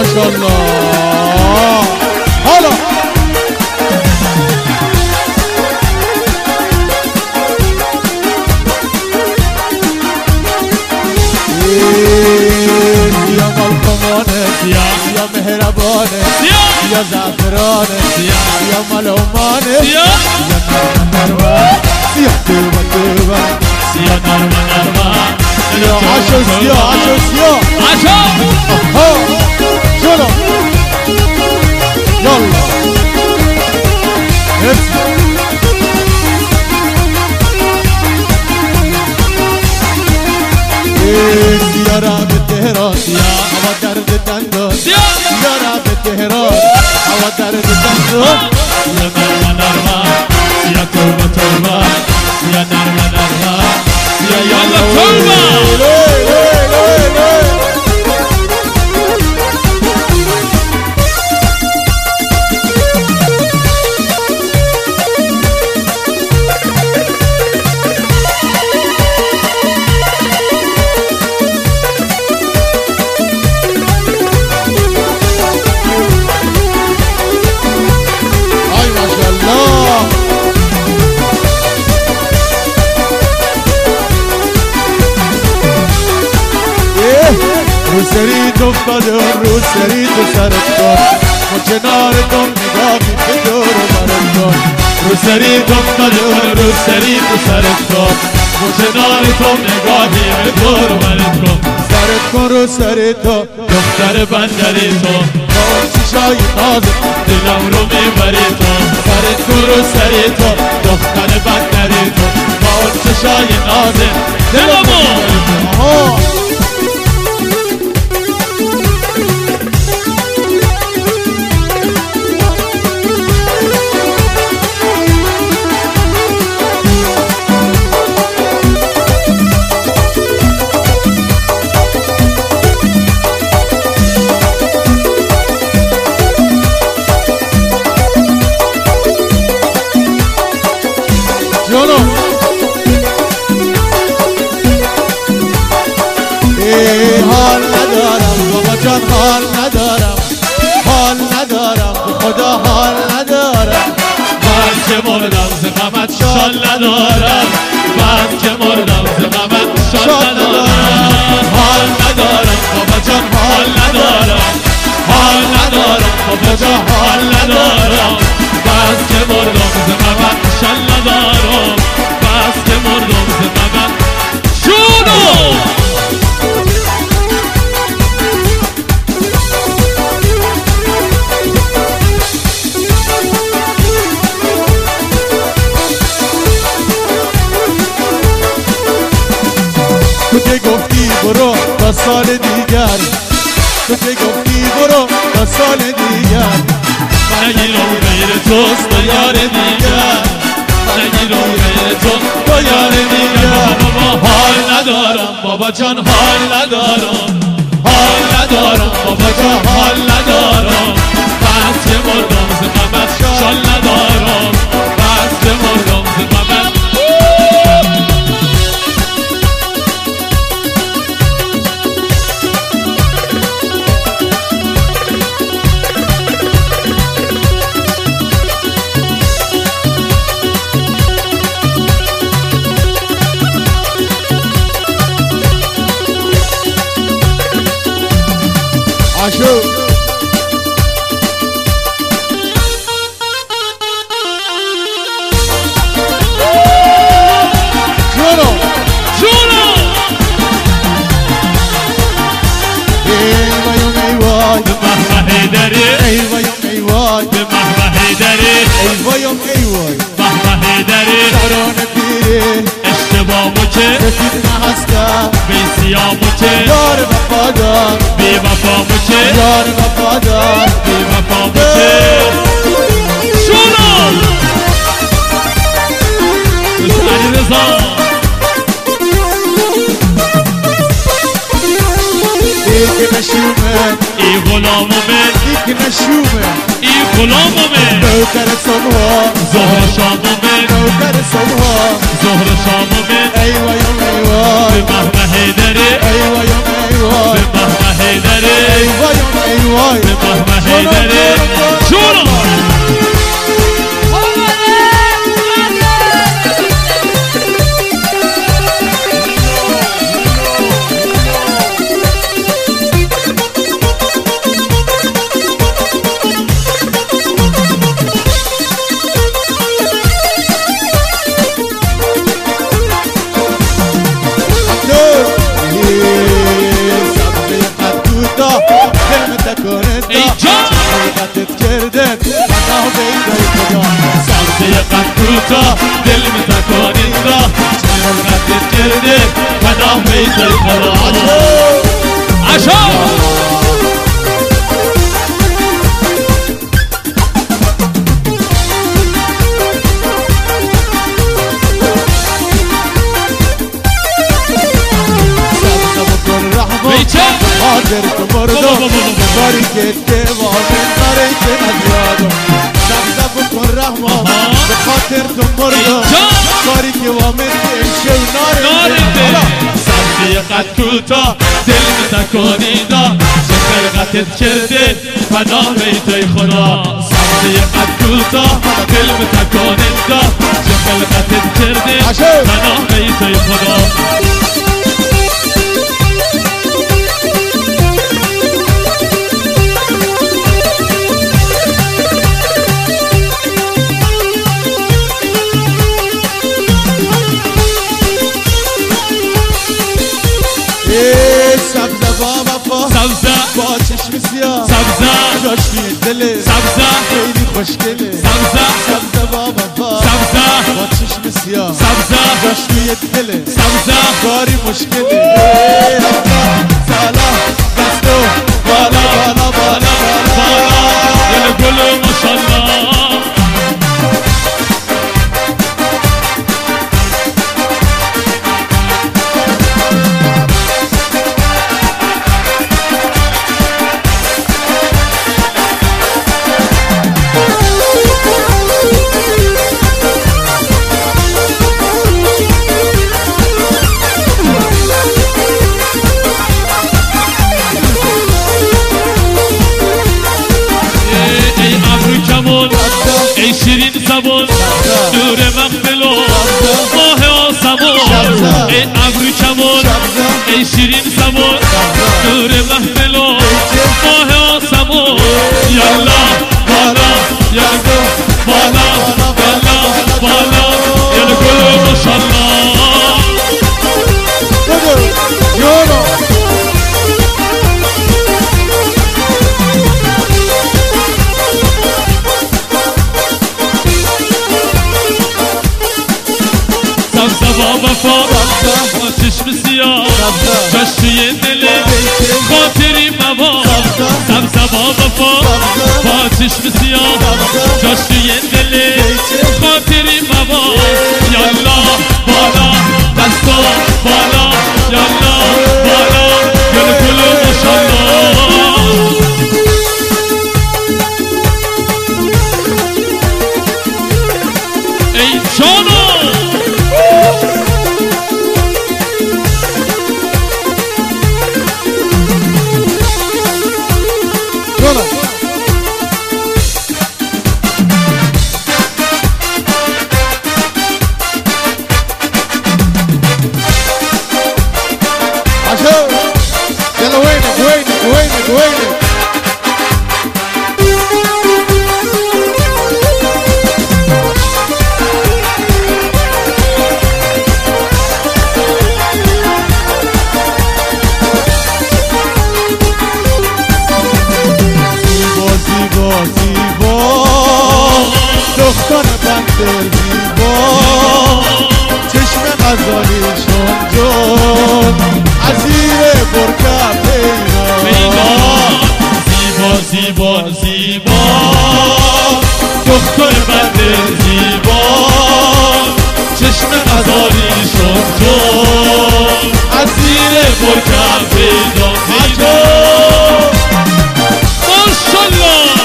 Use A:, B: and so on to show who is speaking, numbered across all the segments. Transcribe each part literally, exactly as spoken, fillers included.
A: ما شاء الله. حالا یا ملکمانه یا مهربانه یا زعفرانه یا ملومانه یا نرمه یا توبه توبه
B: یا نرمه نرمه
A: یا عشو سیا عشو سیا
B: عشو
A: ها شلو یالا سیارا به تهران هوا درد دندان سیارا به تهران هوا درد دندان
B: یا نرمه نرمه یا توبه توبه یا نرمه نرمه یا یالا توبه
A: رو سریت افتاده رو سریت و سرت کن ما کنارتم نگاهی به دور و برت کن
B: رو سریت افتاده رو سریت و سرت کن ما کنارتم نگاهی به دور و برت کن
A: سرت کن رو سریتا
B: دختر بندری تو
A: با اون چشای نازت
B: دلم رو میبری تو سرت کن رو سریتا دختر بندری تو با اون چشای نازت دلم رو میبری تو
A: حال ندارم بابا جان حال ندارم حال ندارم خدا حال ندارم
B: من که مردم ز غمت شال ندارم من که مردم ز غمت شال ندارم حال ندارم بابا جان حال ندارم حال ندارم بابا جان حال ندارم بس که مردم ز غمت شال ندارم بس که مردم ز غمت شونو
A: تو که گفتی برو تا سال دیگر تو که گفتی برو تا سال دیگر
B: نگیرم غیر توست با یار دیگر نگیرم غیر تو با یار دیگر بابا حال ندارم بابا جان حال ندارم حال ندارم بابا جان حال ندارم بس که مردم ز غمت شال ندارم بس که مردم ز غمت
A: عاشو جونو
B: جونو
A: ای وای ای وای
B: به مهمه هیدری
A: ای وای ای وای
B: به مهمه هیدری
A: ای وای ای وای
B: مهمه هیدری
A: سرانه پیره
B: اشتباهمو که
A: سفید نهسته
B: بی سیامو که
A: یار وفادار
B: بی وفامو که
A: یار وفادار
B: بی وفامو که شونو علی رضا
A: دیگه نشومه
B: ای غلامو من
A: دیگه نشومه
B: ای غلامو من
A: نوکر صبح
B: ظهر شامو من
A: نوکر صبح
B: ظهر شامو من
A: ای وای ای وای
B: به مهمه هیدری
A: ای وای ای وای
B: به مهمه هیدری
A: ای وای ای وای
B: پناه بیت خدا عشق
A: حاضر تو مردم کاری که دوامه ناره که ندیادم سبزه بکن رحمان به خاطر تو مردم کاری که وامه نشه و ناره
B: سبزه قد کوتا دل تکانیدا چه خلقتت کرده پناه بیت خدا سبزه قد کوتا دل تکانیدا چه خلقتت کرده پناه بیت خدا
A: سبزه با وفا
B: سبزه
A: با چشم سیاه
B: سبزه
A: جاش توی دله
B: سبزه
A: خیلی خوشگله
B: سبزه
A: سبزه با وفا
B: سبزه
A: با چشم سیاه
B: سبزه
A: جاش توی دله
B: سبزه
A: کاری مشکله سالا دستو بالا بالا بالا بالا
B: دل گل ماشالله ای شیرین زبان نور مقبل و ماه آسمان ای ابرو کمان ای شیرین زبان نور مقبل و ماه آسمان یالا بالا یالا بالا بالا بالا یالا گل ماشالله سبزه با وفا با چشم سیاه جاش توی دل خاطری موا سبزه با وفا با چشم سیاه جاش توی دل خاطری موا یالا بالا دستا بالا یالا بالا گل گل ماشالله ای جانو
A: يلا وينك وينك وينك وينك زیبا زیبا زیبا دختر بندر زیبا چشم غزالیشون جون عزیر برکه پیدا
B: زیبا زیبا زیبا دختر بنده زیبا چشم غزالیشون جون عزیر برکه پیدا پیدا ماشالله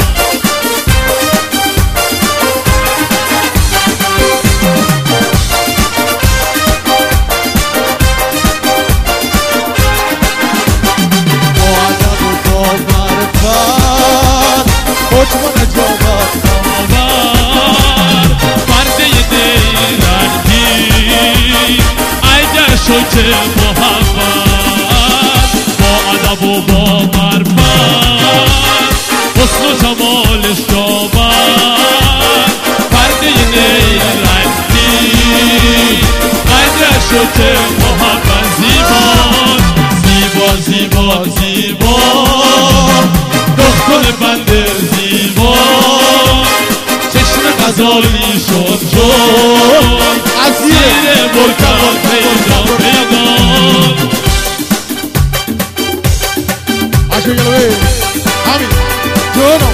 A: حکم نجابت
B: آور پرده دیرندی اگر شد محمد با ادب و با معرفت حسن و جمالش جابد پرده دیرندی اگر شد محمد زیبا زیبا زیبا دختر بنده زیبا چشم غزالی شد جون
A: عزیز
B: برکه پیدا پیدا
A: عاشو يلوي همي جونو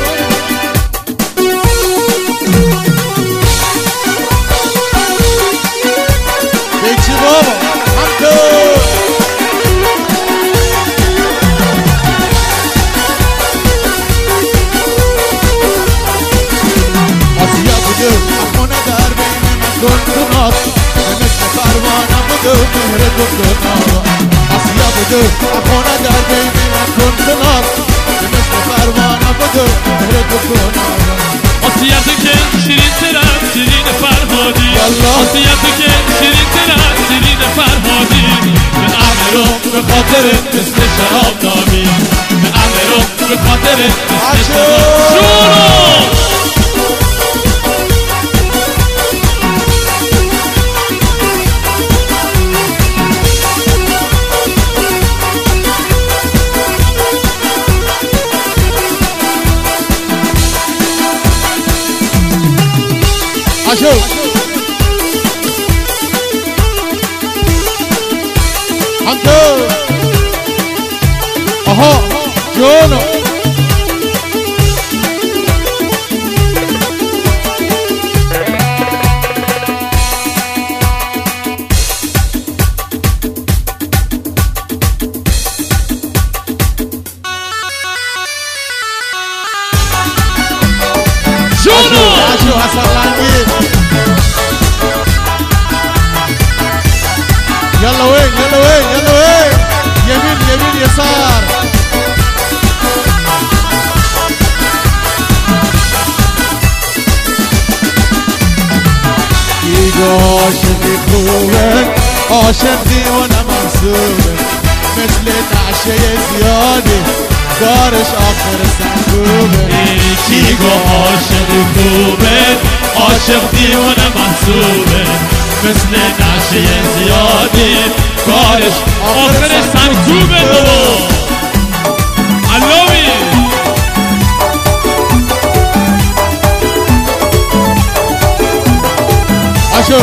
A: بيكسي بابا حمدو آسیا بودو اخونه در بین من گندونات مثل پروانه بودو مهر گندونات آسیا بودو اخونه در بین من گندونات مثل پروانه بودو مهر گندونات
B: آسیا تو که شیرین ترم شیرین فرهادی آسیا تو که شیرین ترم شیرین فرهادی به امرم به خاطر مثل شراب نامی به امرم به خاطر مثل شراب شورو
A: عاشو حمدو اها جونو
B: شونو
A: عاشو حسن يلا وين يلا وين يلا وين يمين يمين يسار يجو عاشق خوبك عاشق ديوانا منصوبك مثل نعشة زيادة دارش آخر سنگوبك
B: يجو عاشق خوبك عاشق ديوانا منصوبك مثل نعشه زیادی کارش آخر سنگوبه بابا علاوی
A: عاشو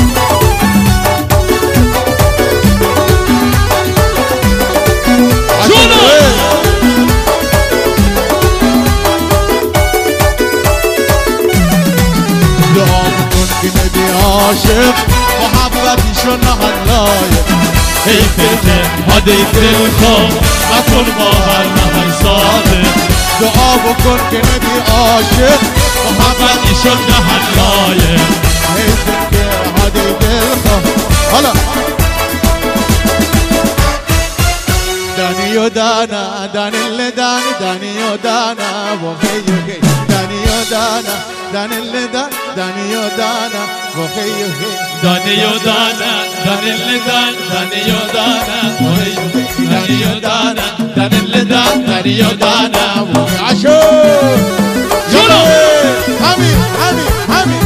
A: عاشق محبتی شو نهلايه
B: ای فتن هدی دل خواه نکن با هر نهی ساده
A: دعا بکن که نبی عاشق
B: محبتی شو نهلايه
A: ای فتن هدی دل خواه حالا دانی و دانا دانی اللي دانی دانی و دانا وخی وخی دانی و دانا دانی اللي دان دانی و دانا وخی وخی
B: دانی و دانا دانی اللي دان دانی و دانا وخی وخی دانی و دانا دانی اللي دان دانی و دانا وخی
A: عاشو
B: شنو
A: همین همین همین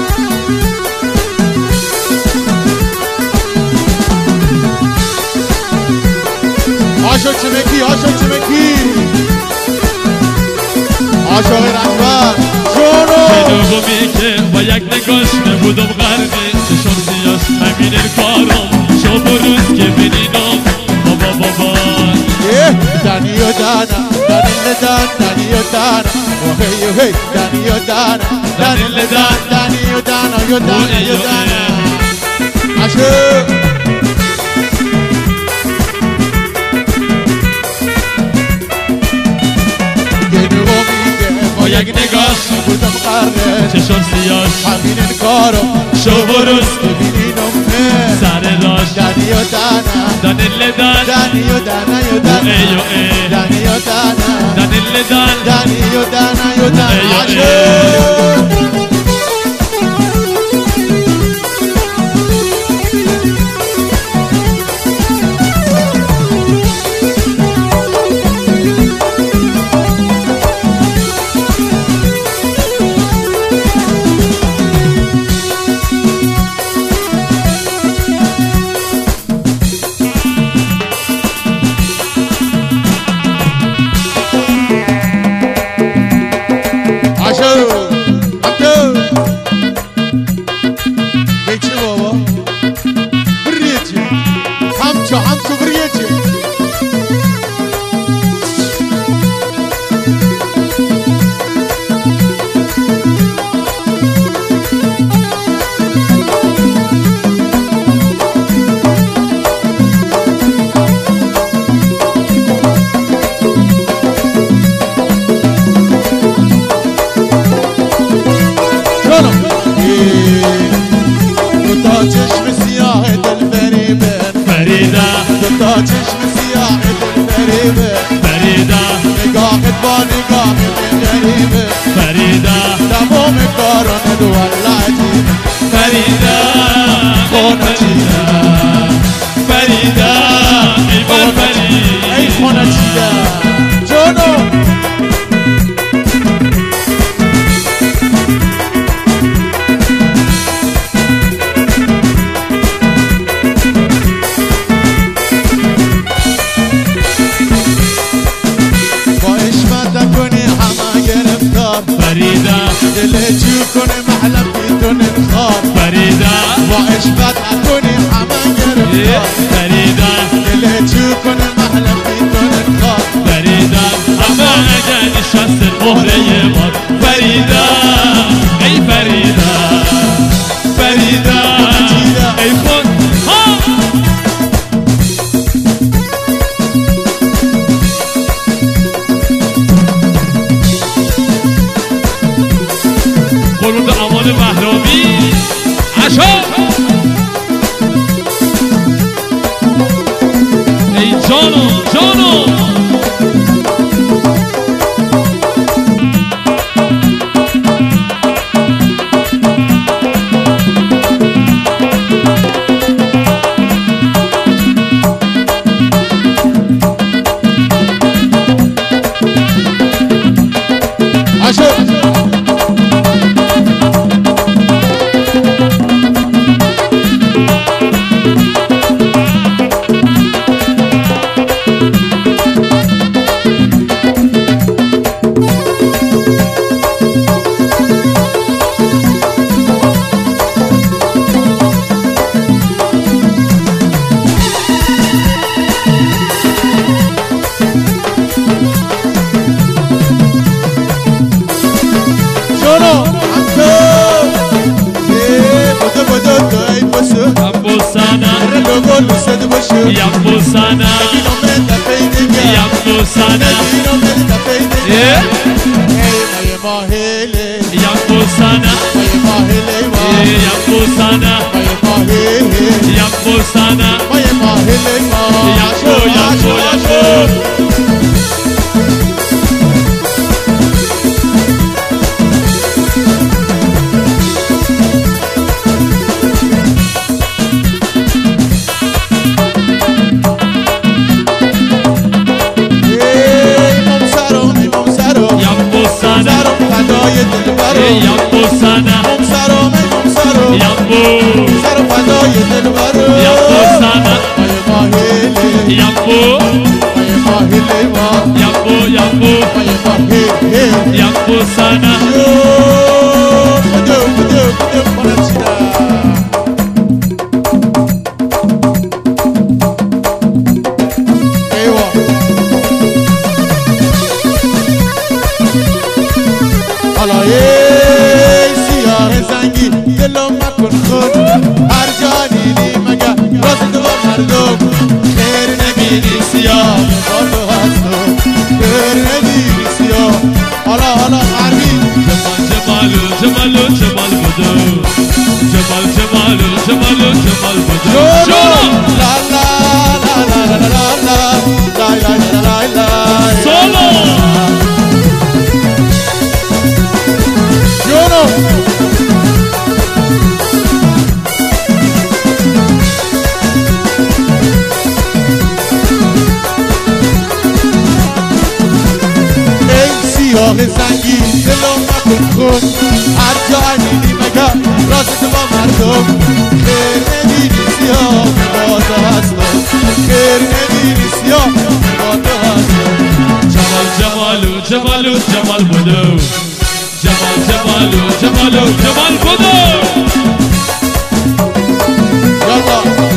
A: عاشق چمکی عاشق چمکی عاشق رنگبر جونو
B: شنومی که با یک نگاش نبودم غرقه چشم سیاش همین کارم شب و روز که بینینم بابا بابا
A: دانی و دانا دانی لدان دانی و دانا وهی وهی دانی و دانا دانی لدان دانی و دانا و دانا و دانا عاشق
B: با یک نگاش
A: بودم غرقه
B: چشم سیاش
A: همین کارو
B: شب و روز
A: ببینینم
B: سر داشت
A: دانی و دانا
B: دانی لدان
A: دانی و دانا و دانا
B: ایو ای
A: دانی و دانا
B: دانی لدان
A: دانی و دانا و دانا
B: ایو
A: عاشق چشم سیاه دل فریبه
B: فریده
A: نگاهت با نگاه غریبه
B: فریده
A: تمام کارانه دو والله عجیبه
B: فریده
A: خونه چیده
B: فریده ای بر فریده
A: ای خونه چیده جانو
B: فریده
A: دل جو کنه محلم بیتون انخار
B: فریده
A: با عشقت کنه همه گرفتار
B: فریده
A: دل جو کنه محلم بیتون انخار
B: فریده اما اگر نشست مهره ما فریده ای فریده فریده ای خود ها قرون امان مهرامی عشا ای جانو جانو
A: عشا
B: يمو سنة يمو سنة يمو سنة يمو سنة يمو سنة يمو يمو يمو يمو سنة يمو
A: سر فدای دل برو
B: يمو سنة
A: ماهیلی
B: يمو
A: ماهیلی ما
B: يمو يمو
A: ماهیلی
B: يمو سنة
A: بدو بدو بدو کنچینا ایوا حالا دلو مکن خود هر جانی لی مگه راز دو مردم خیر نبینی سیاه با تو هستم خیر نبینی سیاه حالا حالا عربی
B: جمال جمال جمال جمال بدو جمال جمال جمال جمال بدو
A: لا لا لا لا لا لا لا لا لا لا
B: سولو
A: جونو سیاه زنگی دلو مکن خود هر جا میدی مگر راز تو با مردم خیر نبینی سیاه با تو هستم خیر نبینی سیاه با تو هستم
B: جمال جمالو جمالو جمال بدو جمال جمالو جمالو جمال بدو
A: یالا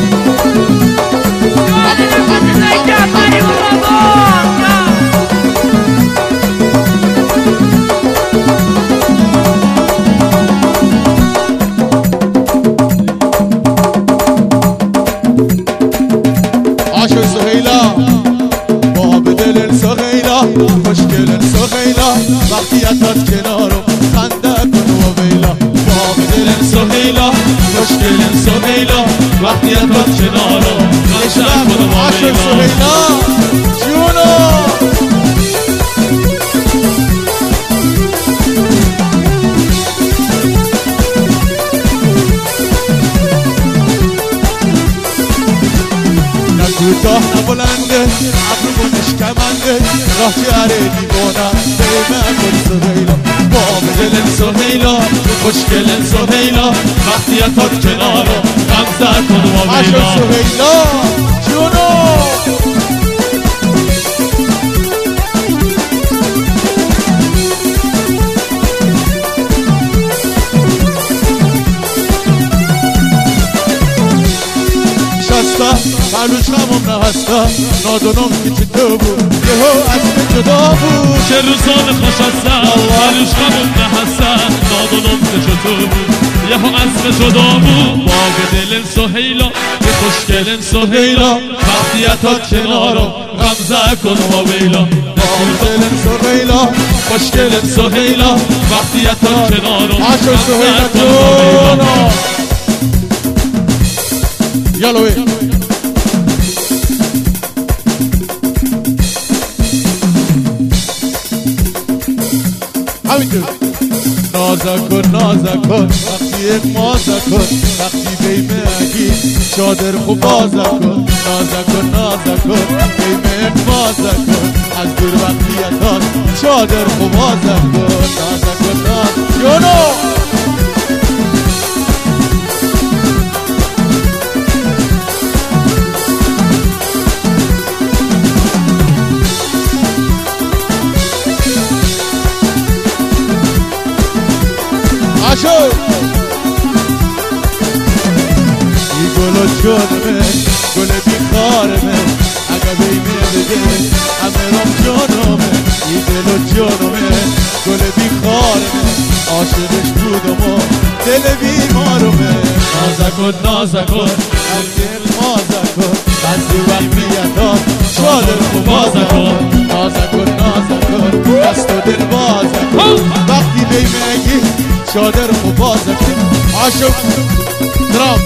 A: عاشق سهیلا با بدل سهیلا خوشگل سهیلا وقتی اتات کنارم خنده کن و ویلا با بدل
B: سهیلا خوشگل سهیلا وقتی تا کنارم غمزه کن با
A: عاشق
B: لیلا
A: سهیلا جونو کوتاه نبلنده عبرو نشکمنده راه جره دیوانه بیمه کن سهیلا
B: باب دل سهیلا خوشگل سهیلا وقتی تا کنارم غمزه کن با
A: عاشق
B: لیلا
A: سهیلا جونو معلوش همون نهسته نادونم که چه تو بود یهو اسم جدا بود
B: چه روزان خوش هستن معلوش همون نهستن نادونم که چه تو بود یهو اسم جدا بود باغ دل سهیلا که خوشگل سهیلا وقتی تا کنارم غمزه کن با لیلا
A: باغ دل سهیلا
B: خوشگل سهیلا وقتی تا کنارم
A: عاشق سهیلا جونو یالوی همینطور نازا کن نازا کن وقتی یک مازا کن وقتی بیمه اگی چادر خوب بازا کن نازا کن نازا کن بیمه یک مازا کن از دور وقتی اتاز چادر خوب بازا کن نازا کن نازا یونو عاشق ای گل و جانمه گل بیخارمه اگه بیمه بده همه رام جانمه ای دل و جانمه گل بیخارمه عاشقش بودم و دل بیمارمه
B: نازا کن نازا کن
A: از دل مازا کن بعضی وقت میادم چادر خوب بازا کن نازا کن نازا کن دست و دل بازا کن وقتی بیمه اگی چادر خوب بازا کن عاشق درام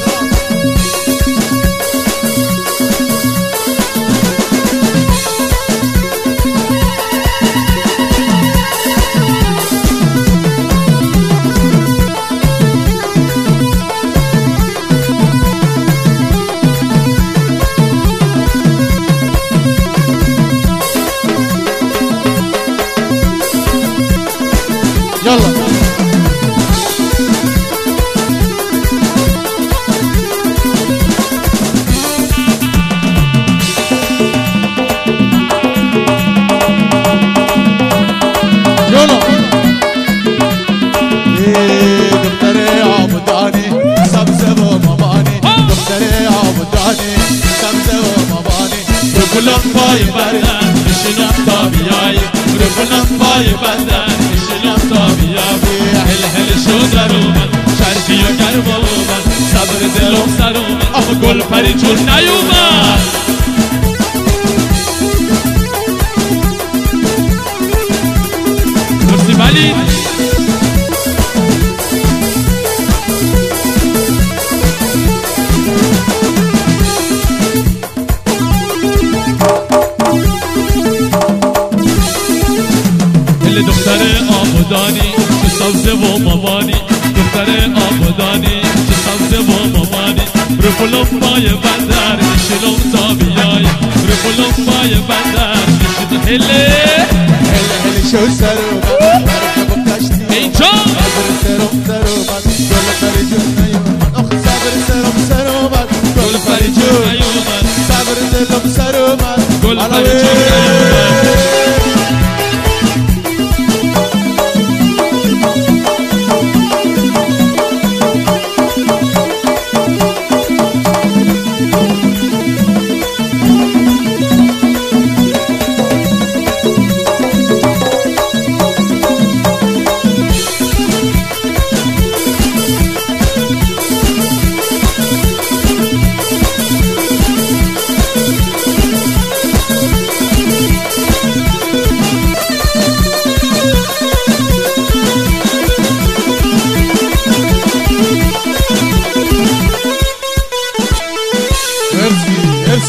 A: يلا يلا دختري عبداني سبزة ومباني دختري عبداني سبزة ومباني
B: رفلم پای بدن بشینم تا بیایی رفلم پای بدن بشینم تا بیایی هل هل شو در اومد شرفی و گرم اومد صبر دلم سر اومد آخه گل پری چون نیومد مرسی ولی دختر آبادانی چه سبزه و مامانی دختر آبادانی چه سبزه و مامانی رو فلوم پای بندر میشلم تا بیای رو فلوم پای بندر میشلم هله
A: هله هله شو سر اومد مرکب کشتی
B: اینجا
A: صبر سرم سر اومد گل پری جون نیومد آخه صبر سرم سر اومد گل پری جون
B: نیومد
A: صبر دلم سر اومد
B: گل پری جون نیومد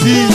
A: چی